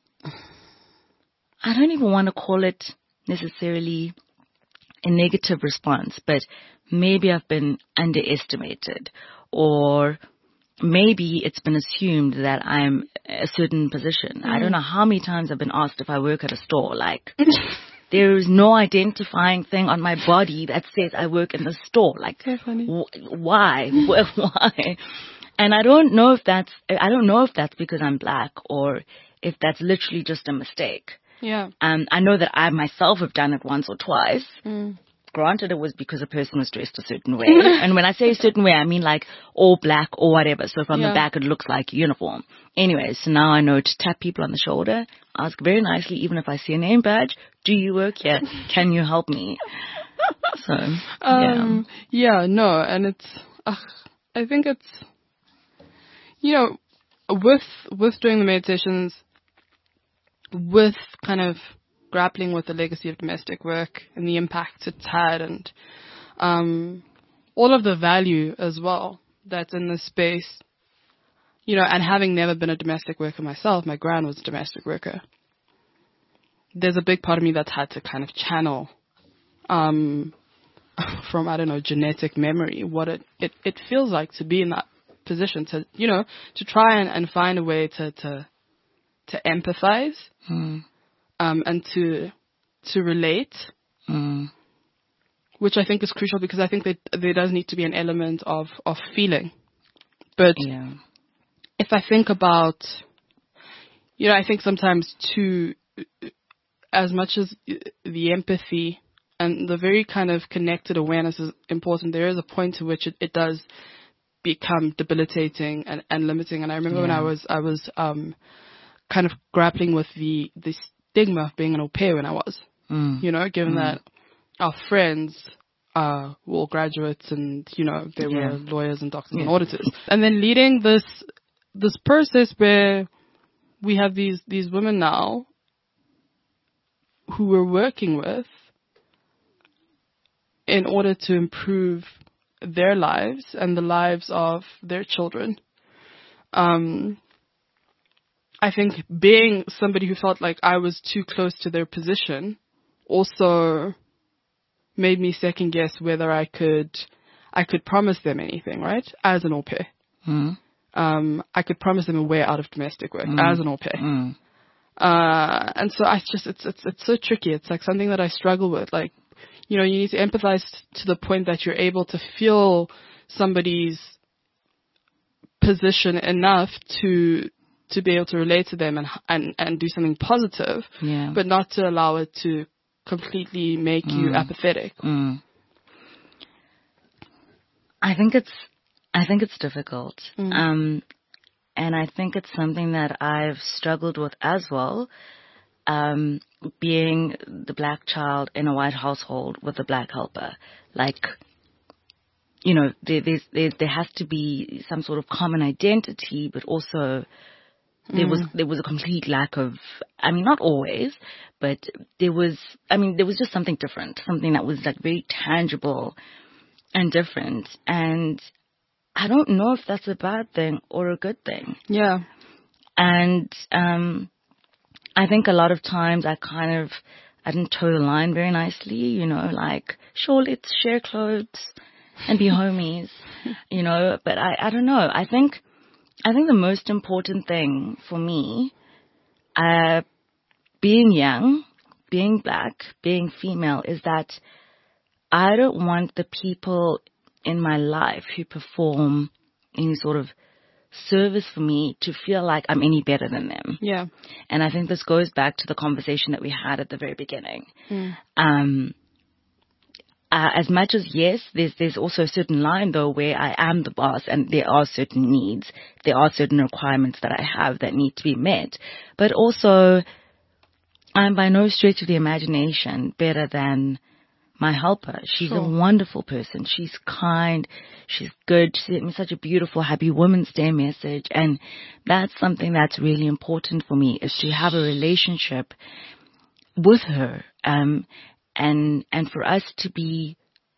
I don't even want to call it necessarily a negative response, but maybe I've been underestimated, or maybe it's been assumed that I'm a certain position. Mm. I don't know how many times I've been asked if I work at a store. Like, there is no identifying thing on my body that says I work in the store. Like, So funny. wh- why? Why? And I don't know if that's, I don't know if that's because I'm black or if that's literally just a mistake. Yeah. Um, I know that I myself have done it once or twice. Mm. Granted, it was because a person was dressed a certain way. And when I say a certain way, I mean like all black or whatever. So from Yeah. the back, it looks like uniform. Anyway, so now I know to tap people on the shoulder, ask very nicely, even if I see a name badge, do you work here? Can you help me? So, Um, yeah. yeah, no, and it's, uh, I think it's, you know, with, with doing the meditations, with kind of grappling with the legacy of domestic work and the impact it's had, and um, all of the value as well that's in this space. You know, and having never been a domestic worker myself, my gran was a domestic worker. There's a big part of me that's had to kind of channel um, from, I don't know, genetic memory, what it, it, it feels like to be in that position, to, you know, to try and, and find a way to, to, to empathize mm. um, and to, to relate, mm. which I think is crucial, because I think that there does need to be an element of, of feeling. But yeah. if I think about, you know, I think sometimes too, as much as the empathy and the very kind of connected awareness is important, there is a point to which it, it does become debilitating and, and limiting. And I remember yeah. when I was, I was, um, kind of grappling with the, the stigma of being an au pair when I was, mm. you know, given mm. that our friends, uh, were all graduates and, you know, they yeah. were lawyers and doctors yeah. and auditors. And then leading this, this process where we have these, these women now who we're working with in order to improve their lives and the lives of their children. Um, I think being somebody who felt like I was too close to their position also made me second guess whether I could, I could promise them anything, right? As an au pair. Mm. Um, I could promise them a way out of domestic work mm. as an au pair. Mm. Uh, and so I just, it's, it's, it's so tricky. It's like something that I struggle with. Like, you know, you need to empathize to the point that you're able to feel somebody's position enough to, to be able to relate to them and, and, and do something positive, yeah. but not to allow it to completely make mm. you apathetic. Mm. I think it's, I think it's difficult. Mm. Um, and I think it's something that I've struggled with as well. Um, being the black child in a white household with a black helper. Like, you know, there, there's, there, there has to be some sort of common identity, but also there mm. was, there was a complete lack of, I mean, not always, but there was, I mean, there was just something different, something that was like very tangible and different. And I don't know if that's a bad thing or a good thing. Yeah. And, um, I think a lot of times I kind of, I didn't toe the line very nicely, you know, like, sure, let's share clothes and be homies, you know, but I, I don't know. I think, I think the most important thing for me, uh, being young, being black, being female, is that I don't want the people in my life who perform any sort of service for me to feel like I'm any better than them. Yeah. And I think this goes back to the conversation that we had at the very beginning. Mm. Um, uh, as much as, yes, there's, there's also a certain line though where I am the boss and there are certain needs, there are certain requirements that I have that need to be met. But also, I'm by no stretch of the imagination better than my helper. She's sure. a wonderful person. She's kind. She's good. She sent me such a beautiful Happy Women's Day message. And that's something that's really important for me, is to have a relationship with her. Um, and, and for us to be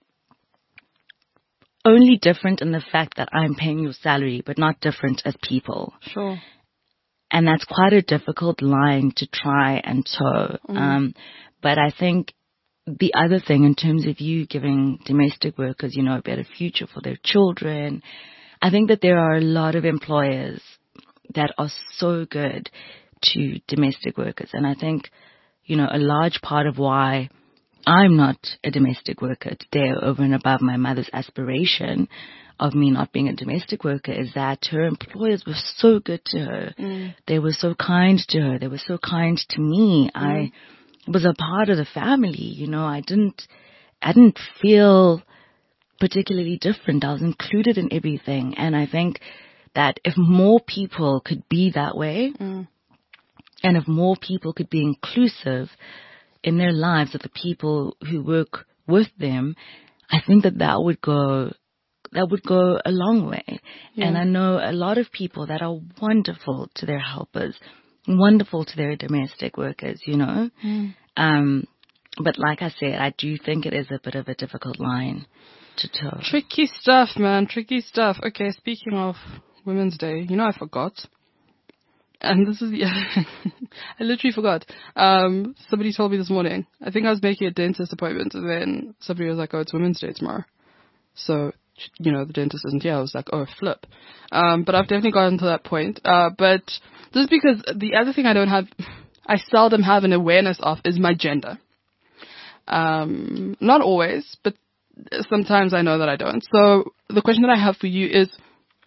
only different in the fact that I'm paying your salary, but not different as people. Sure. And that's quite a difficult line to try and toe. Mm. Um, but I think the other thing, in terms of you giving domestic workers, you know, a better future for their children, I think that there are a lot of employers that are so good to domestic workers. And I think, you know, a large part of why I'm not a domestic worker today, over and above my mother's aspiration of me not being a domestic worker, is that her employers were so good to her. Mm. They were so kind to her. They were so kind to me. Mm. I was a part of the family, you know. I didn't, I didn't feel particularly different. I was included in everything. And I think that if more people could be that way, mm. and if more people could be inclusive in their lives of the people who work with them, I think that that would go, that would go a long way. Yeah. And I know a lot of people that are wonderful to their helpers, wonderful to their domestic workers, you know. Mm. Um, but like I said, I do think it is a bit of a difficult line to toe. Tricky stuff, man. Tricky stuff. Okay, speaking of Women's Day, you know, I forgot. And this is, yeah, I literally forgot. Um, somebody told me this morning. I think I was making a dentist appointment, and then somebody was like, oh, it's Women's Day tomorrow. So, you know, the dentist isn't here. I was like, oh, flip. Um, but I've definitely gotten to that point. Uh, but this is because the other thing I don't have, I seldom have an awareness of is my gender. Um, not always, but sometimes I know that I don't. So the question that I have for you is,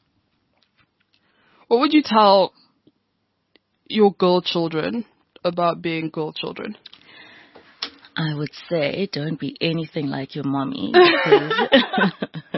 what would you tell your girl children about being girl children? I would say don't be anything like your mommy. Because,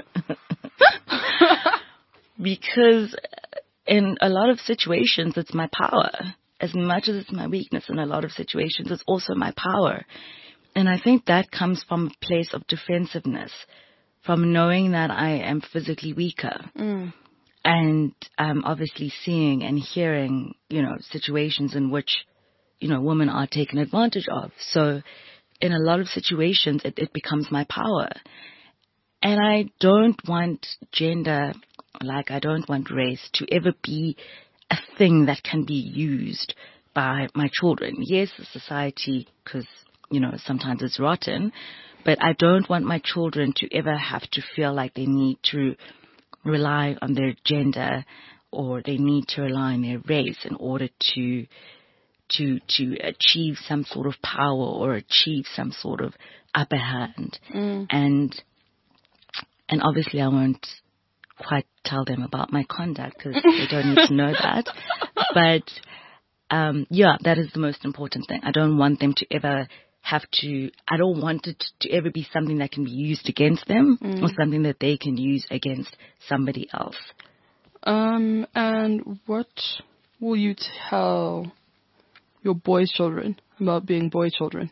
because in a lot of situations, it's my power. As much as it's my weakness, in a lot of situations, it's also my power. And I think that comes from a place of defensiveness, from knowing that I am physically weaker. Mm. And um, obviously seeing and hearing, you know, situations in which, you know, women are taken advantage of. So in a lot of situations, it, it becomes my power. And I don't want gender, like I don't want race, to ever be a thing that can be used by my children. Yes, the society, because, you know, sometimes it's rotten, but I don't want my children to ever have to feel like they need to rely on their gender or they need to rely on their race in order to to to achieve some sort of power or achieve some sort of upper hand. Mm. And and obviously I won't quite tell them about my conduct because they don't need to know that. But um, yeah, that is the most important thing. I don't want them to ever have to, I don't want it to ever be something that can be used against them mm. or something that they can use against somebody else. Um, and what will you tell your boys' children about being boy children?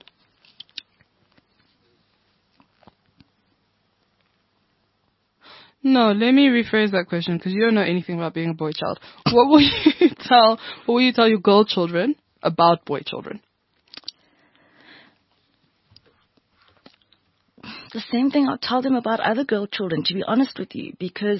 No, let me rephrase that question because you don't know anything about being a boy child. What will you tell, what will you tell your girl children about boy children? The same thing I'll tell them about other girl children, to be honest with you, because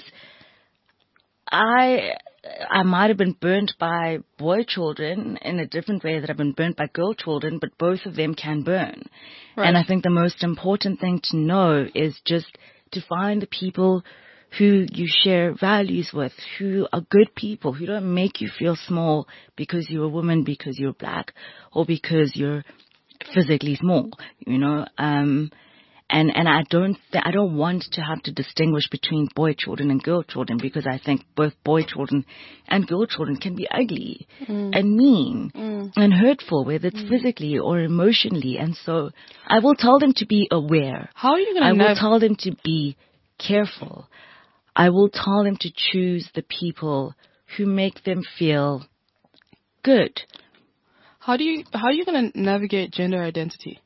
I I might have been burnt by boy children in a different way that I've been burnt by girl children, but both of them can burn. Right. And I think the most important thing to know is just to find the people who you share values with, who are good people, who don't make you feel small because you're a woman, because you're black, or because you're physically small, you know. Um, And and I don't th- I don't want to have to distinguish between boy children and girl children because I think both boy children and girl children can be ugly mm. and mean mm. and hurtful, whether it's mm. physically or emotionally. And so I will tell them to be aware. How are you going to I know? will tell them to be careful. I will tell them to choose the people who make them feel good. How do you how are you going to navigate gender identity?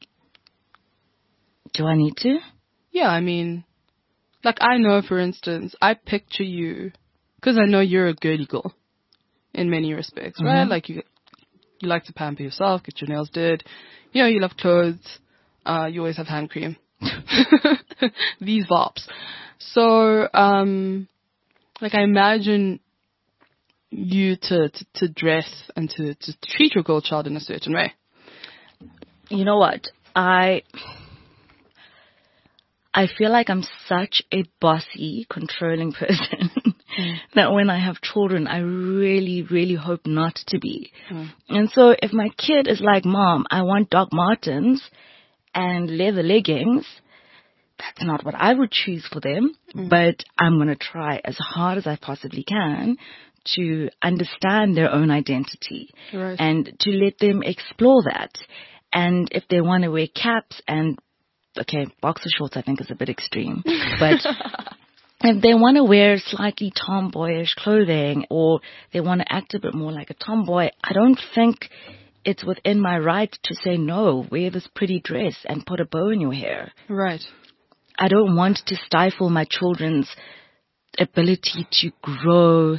Do I need to? Yeah, I mean, like I know, for instance, I picture you, because I know you're a girly girl in many respects, mm-hmm. right? Like you you like to pamper yourself, get your nails did, you know, you love clothes, uh, you always have hand cream. These vibes. So, um, like I imagine you to, to, to dress and to, to treat your girl child in a certain way. You know what? I... I feel like I'm such a bossy, controlling person mm. that when I have children, I really, really hope not to be. Mm. And so if my kid is like, Mom, I want Doc Martens and leather leggings, that's not what I would choose for them. Mm. But I'm going to try as hard as I possibly can to understand their own identity right. and to let them explore that. And if they want to wear caps and okay, boxer shorts I think is a bit extreme, but if they want to wear slightly tomboyish clothing or they want to act a bit more like a tomboy, I don't think it's within my right to say no, wear this pretty dress and put a bow in your hair. Right. I don't want to stifle my children's ability to grow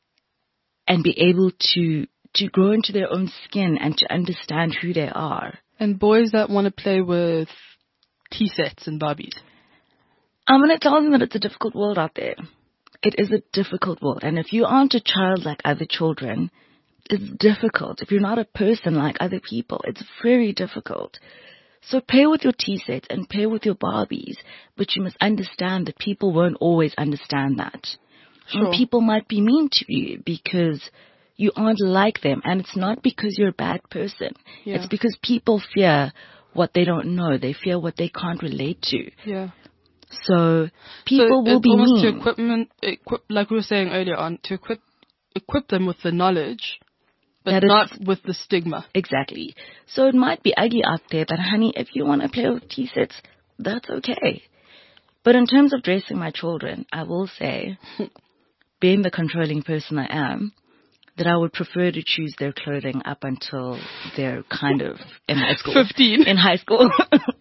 and be able to to grow into their own skin and to understand who they are. And boys that want to play with tea sets and Barbies. I'm going to tell them that it's a difficult world out there. It is a difficult world. And if you aren't a child like other children, it's difficult. If you're not a person like other people, it's very difficult. So play with your tea sets and play with your Barbies. But you must understand that people won't always understand that. Sure. And people might be mean to you because you aren't like them. And it's not because you're a bad person. Yeah. It's because people fear what they don't know. They fear what they can't relate to. Yeah. So people so will be almost mean. To equipment, equip, like we were saying earlier on, to equip, equip them with the knowledge, but That is- not with the stigma. Exactly. So it might be ugly out there, but honey, if you want to play with tea sets, that's okay. But in terms of dressing my children, I will say, being the controlling person I am, that I would prefer to choose their clothing up until they're kind of in high school. fifteen. In high school.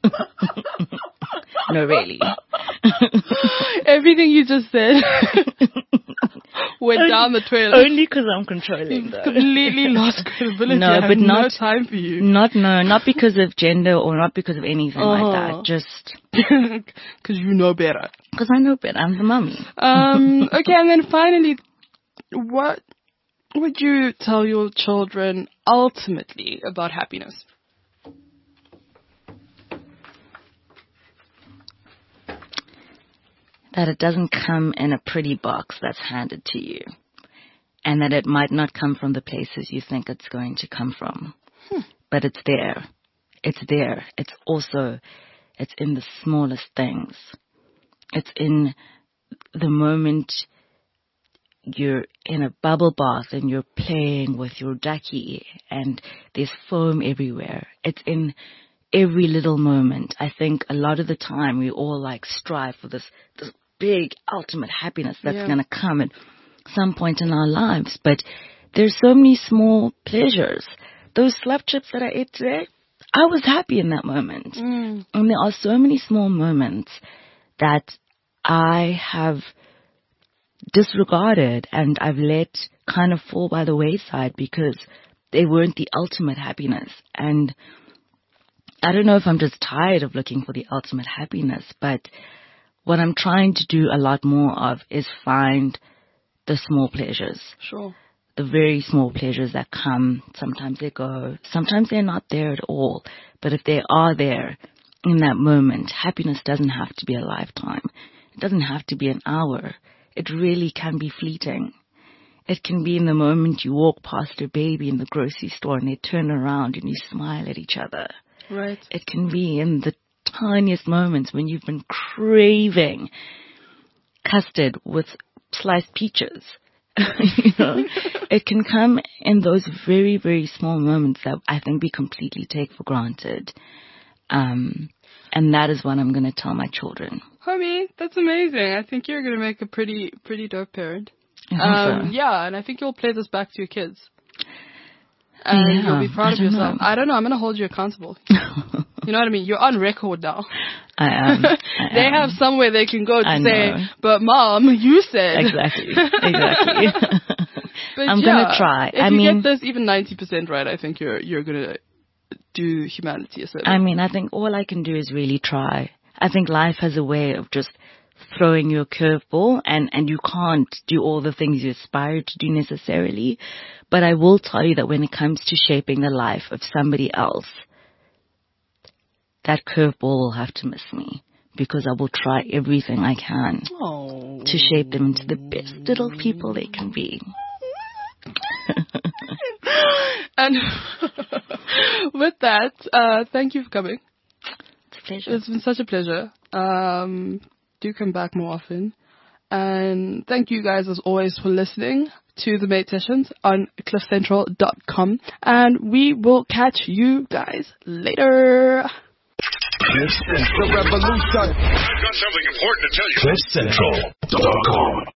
No, really. Everything you just said went down the toilet. Only because I'm controlling, though. Completely lost credibility. No, I have but not- no time for you. Not, no, not because of gender or not because of anything Uh-huh. like that. Just Because you know better. because I know better. I'm the mummy. Um, okay, and then finally, what would you tell your children ultimately about happiness? That it doesn't come in a pretty box that's handed to you. And that it might not come from the places you think it's going to come from. Hmm. But it's there. It's there. It's also, it's in the smallest things. It's in the moment you're in a bubble bath and you're playing with your ducky and there's foam everywhere. It's in every little moment. I think a lot of the time we all like strive for this, this big ultimate happiness that's Yeah. going to come at some point in our lives. But there's so many small pleasures. Those slap chips that I ate today, I was happy in that moment. Mm. And there are so many small moments that I have disregarded and I've let kind of fall by the wayside because they weren't the ultimate happiness. And I don't know if I'm just tired of looking for the ultimate happiness, but what I'm trying to do a lot more of is find the small pleasures. Sure. The very small pleasures that come. Sometimes they go. Sometimes they're not there at all. But if they are there in that moment, happiness doesn't have to be a lifetime. It doesn't have to be an hour. It really can be fleeting. It can be in the moment you walk past a baby in the grocery store and they turn around and you smile at each other. Right. It can be in the tiniest moments when you've been craving custard with sliced peaches. You know, it can come in those very, very small moments that I think we completely take for granted. Um, and that is what I'm going to tell my children. Homie, that's amazing. I think you're going to make a pretty, pretty dope parent. I hope Um, so. yeah, and I think you'll play this back to your kids. And Yeah, you'll be proud I of don't yourself. know. I don't know. I'm going to hold you accountable. You know what I mean? You're on record now. I am. I They am. have somewhere they can go to I say, know. but Mom, you said. Exactly. Exactly. But I'm yeah, gonna try. If I you mean- get this even ninety percent right, I think you're you're going to do humanity a service. I mean, I think all I can do is really try. I think life has a way of just throwing you a curveball and, and you can't do all the things you aspire to do necessarily. But I will tell you that when it comes to shaping the life of somebody else, that curveball will have to miss me because I will try everything I can Oh. to shape them into the best little people they can be. And with that, uh, thank you for coming. It's a pleasure. It's been such a pleasure. Um, do come back more often. And thank you guys as always for listening to the Mate Sessions on cliff central dot com. And we will catch you guys later. Cliff Central Revolution. I've got something important to tell you. cliff central dot com